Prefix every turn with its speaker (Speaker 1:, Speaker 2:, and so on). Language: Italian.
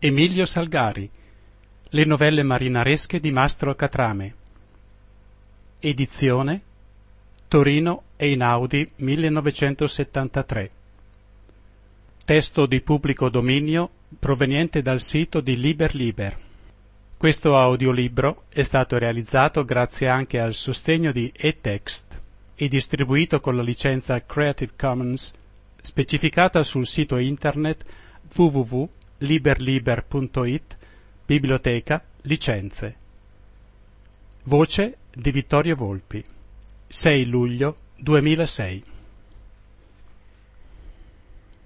Speaker 1: Emilio Salgari. Le novelle marinaresche di Mastro Catrame. Edizione Torino Einaudi 1973. Testo di pubblico dominio proveniente dal sito di Liber. Questo audiolibro è stato realizzato grazie anche al sostegno di eText e distribuito con la licenza Creative Commons specificata sul sito internet www.liberliber.it, biblioteca, licenze. Voce di Vittorio Volpi. 6 luglio 2006.